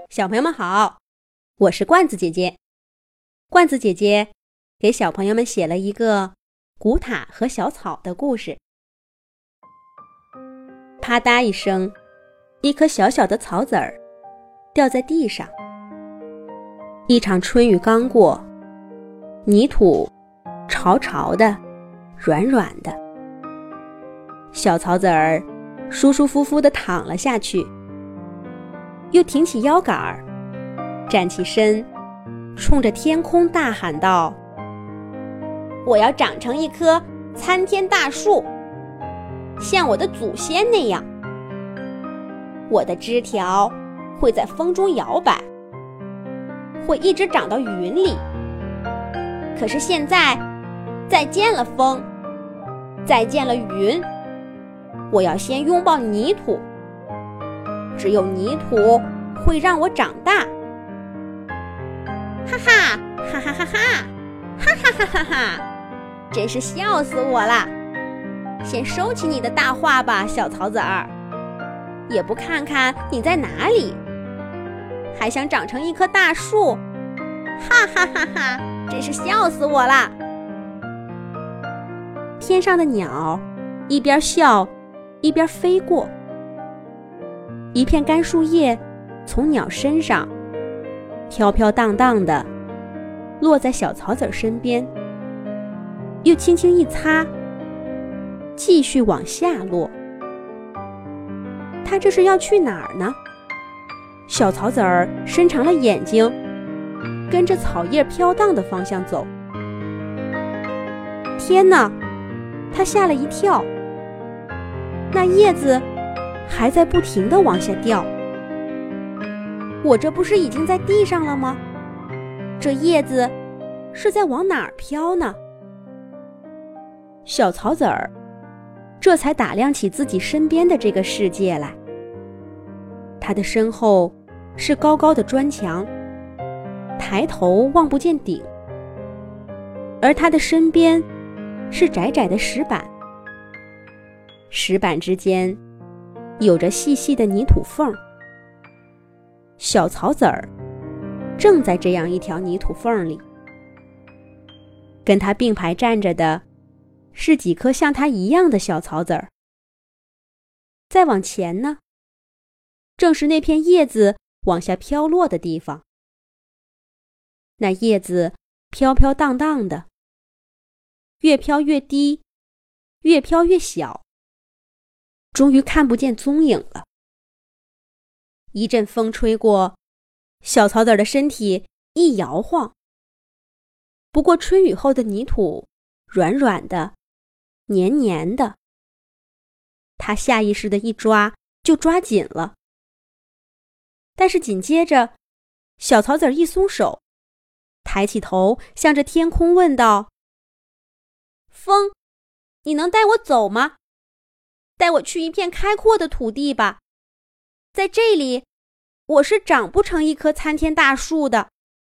小朋友们好，我是罐子姐姐。罐子姐姐给小朋友们写了一个古塔和小草的故事。啪嗒一声，一颗小小的草籽儿掉在地上。一场春雨刚过，泥土潮潮的，软软的。小草籽儿舒舒服服地躺了下去，又挺起腰杆儿，站起身，冲着天空大喊道：我要长成一棵参天大树，像我的祖先那样。我的枝条会在风中摇摆，会一直长到云里。可是现在，再见了风，再见了云，我要先拥抱泥土。只有泥土会让我长大。哈哈哈哈哈哈，哈哈哈哈哈，真是笑死我了。先收起你的大话吧，小草籽儿，也不看看你在哪里，还想长成一棵大树，哈哈哈哈，真是笑死我了。天上的鸟一边笑一边飞过，一片干树叶从鸟身上飘飘荡荡地落在小草籽身边，又轻轻一擦，继续往下落。它这是要去哪儿呢？小草籽儿伸长了眼睛，跟着草叶飘荡的方向走。天哪，它吓了一跳，那叶子还在不停地往下掉。我这不是已经在地上了吗？这叶子是在往哪儿飘呢？小草籽儿这才打量起自己身边的这个世界来。他的身后是高高的砖墙，抬头望不见顶，而他的身边是窄窄的石板，石板之间有着细细的泥土缝。小草籽儿正在这样一条泥土缝里，跟它并排站着的是几颗像它一样的小草籽儿。再往前呢，正是那片叶子往下飘落的地方。那叶子飘飘荡荡的，越飘越低，越飘越小，终于看不见踪影了。一阵风吹过，小草籽的身体一摇晃。不过春雨后的泥土软软的，黏黏的，他下意识地一抓就抓紧了。但是紧接着，小草籽一松手，抬起头向着天空问道：风，你能带我走吗？带我去一片开阔的土地吧，在这里我是长不成一棵参天大树的。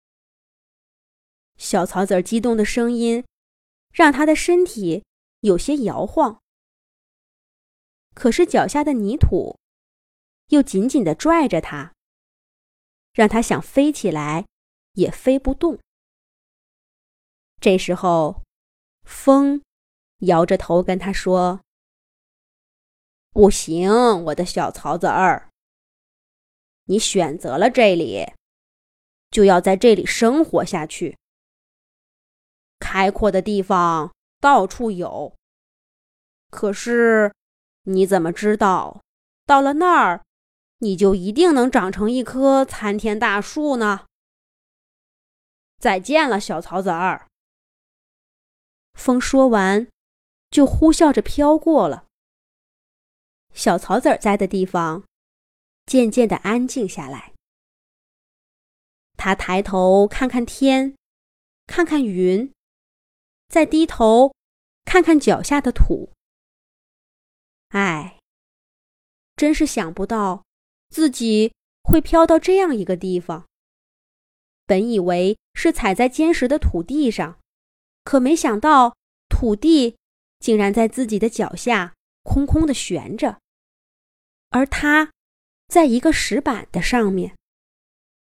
小草籽激动的声音让他的身体有些摇晃，可是脚下的泥土又紧紧地拽着他，让他想飞起来也飞不动。这时候，风摇着头跟他说：不行，我的小草籽儿，你选择了这里，就要在这里生活下去。开阔的地方到处有，可是你怎么知道，到了那儿，你就一定能长成一棵参天大树呢？再见了，小草籽儿。风说完，就呼啸着飘过了。小草籽栽的地方渐渐地安静下来。他抬头看看天，看看云，再低头看看脚下的土。唉，真是想不到自己会飘到这样一个地方。本以为是踩在坚实的土地上，可没想到土地竟然在自己的脚下空空地悬着，而他在一个石板的上面。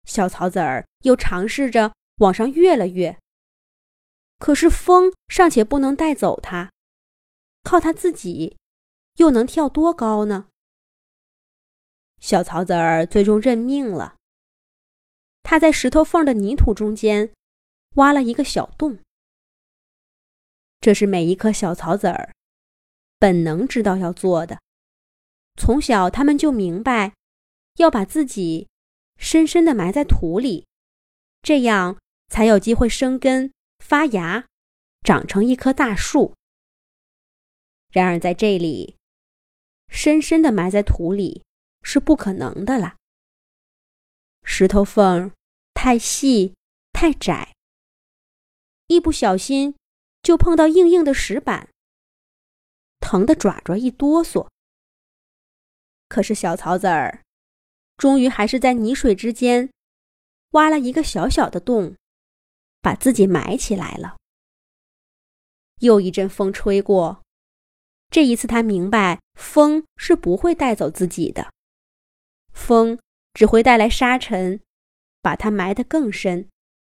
小草籽儿又尝试着往上跃了跃，可是风尚且不能带走它，靠它自己又能跳多高呢？小草籽儿最终认命了，它在石头缝的泥土中间挖了一个小洞。这是每一颗小草籽儿本能知道要做的，从小他们就明白要把自己深深地埋在土里，这样才有机会生根发芽，长成一棵大树。然而在这里，深深地埋在土里是不可能的啦。石头缝太细太窄，一不小心就碰到硬硬的石板，疼得爪爪一哆嗦。可是小草籽儿终于还是在泥水之间挖了一个小小的洞，把自己埋起来了。又一阵风吹过，这一次他明白风是不会带走自己的，风只会带来沙尘，把它埋得更深。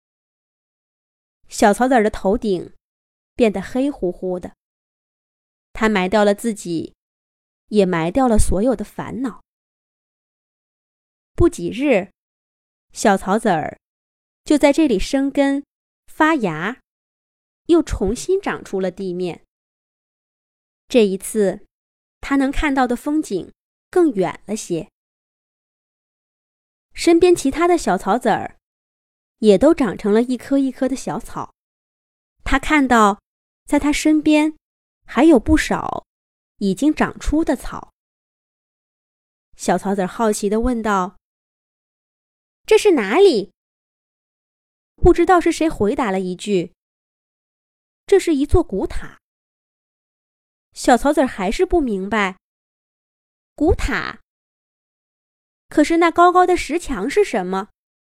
小草籽儿的头顶变得黑乎乎的，他埋掉了自己，也埋掉了所有的烦恼。不几日，小草籽儿就在这里生根发芽，又重新长出了地面。这一次，他能看到的风景更远了些。身边其他的小草籽儿也都长成了一棵一棵的小草。他看到，在他身边还有不少已经长出的草。小草籽儿好奇地问道：“这是哪里？”不知道是谁回答了一句：“这是一座古塔。”小草籽儿还是不明白，古塔？可是那高高的石墙是什么？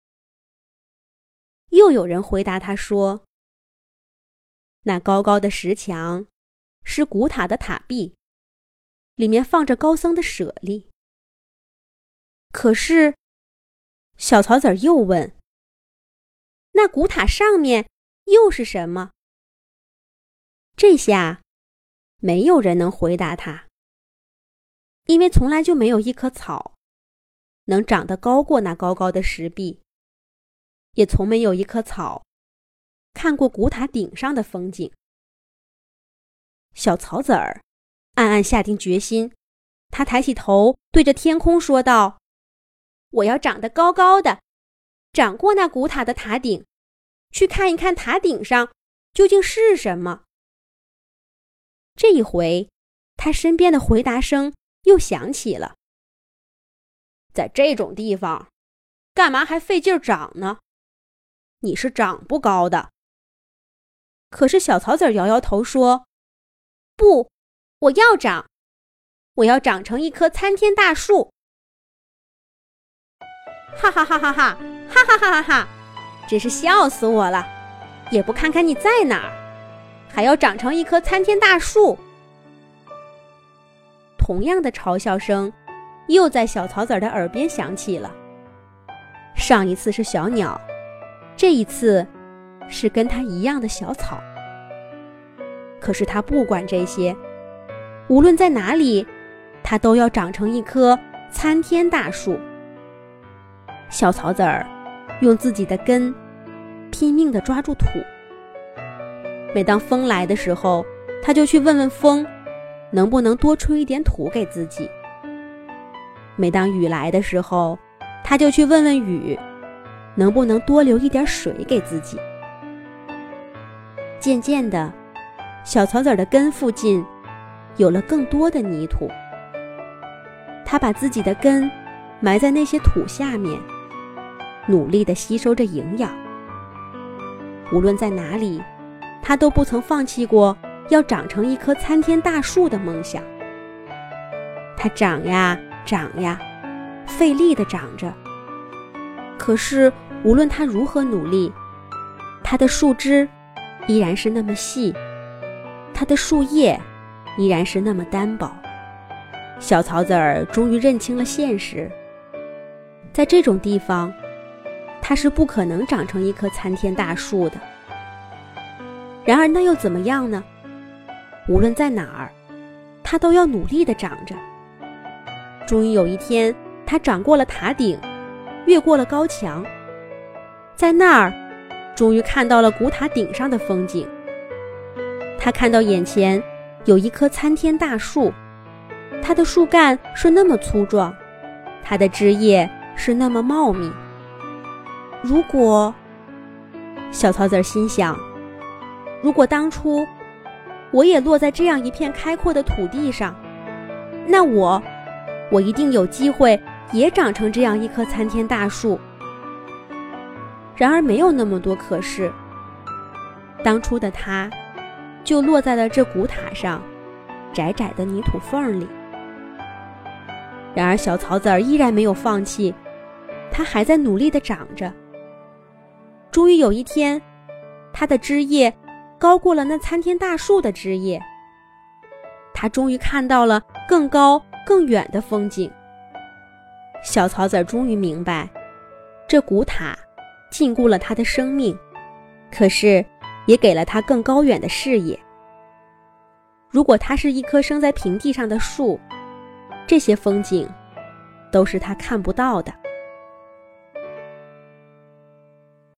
又有人回答他说：“那高高的石墙是古塔的塔壁，里面放着高僧的舍利。”可是小草籽儿又问：“那古塔上面又是什么？”这下没有人能回答他，因为从来就没有一棵草能长得高过那高高的石壁，也从没有一棵草看过古塔顶上的风景。小草籽儿暗暗下定决心，他抬起头对着天空说道：“我要长得高高的，长过那古塔的塔顶，去看一看塔顶上究竟是什么。”这一回，他身边的回答声又响起了：“在这种地方，干嘛还费劲长呢？你是长不高的。”可是小草籽儿摇摇头说：“不，我要长，我要长成一棵参天大树。”哈哈哈哈哈，哈哈哈哈哈，真是笑死我了！也不看看你在哪儿，还要长成一棵参天大树。同样的嘲笑声又在小草籽儿的耳边响起了。上一次是小鸟，这一次是跟它一样的小草。可是他不管这些，无论在哪里，它都要长成一棵参天大树。小草籽儿用自己的根拼命地抓住土，每当风来的时候，他就去问问风能不能多吹一点土给自己。每当雨来的时候，他就去问问雨能不能多留一点水给自己。渐渐的，小草籽的根附近有了更多的泥土，他把自己的根埋在那些土下面，努力地吸收着营养。无论在哪里，他都不曾放弃过要长成一棵参天大树的梦想。它长呀长呀，费力地长着。可是无论它如何努力，它的树枝依然是那么细，它的树叶依然是那么单薄。小草籽儿终于认清了现实，在这种地方， 它是不可能长成一棵参天大树的。然而那又怎么样呢？无论在哪儿，它都要努力地长着。终于有一天，它长过了塔顶，越过了高墙，在那儿终于看到了古塔顶上的风景。他看到眼前有一棵参天大树，它的树干是那么粗壮，它的枝叶是那么茂密。如果，小草籽心想，如果当初我也落在这样一片开阔的土地上，那我一定有机会也长成这样一棵参天大树。然而没有那么多可是，当初的他就落在了这古塔上窄窄的泥土缝里。然而小草籽依然没有放弃，它还在努力地长着。终于有一天，它的枝叶高过了那参天大树的枝叶，它终于看到了更高更远的风景。小草籽终于明白，这古塔禁锢了他的生命，可是也给了他更高远的视野。如果它是一棵生在平地上的树，这些风景都是他看不到的。